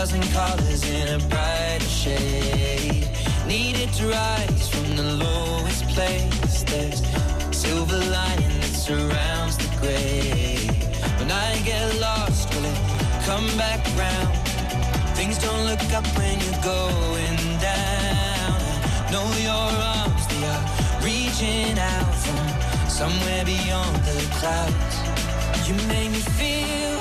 1,000 colors in a brighter shade. Needed to rise from the lowest place. There's silver lining that surrounds the gray. When I get lost, will it come back round? Things don't look up when you're going down. I know your arms, they are reaching out from somewhere beyond the clouds. You make me feel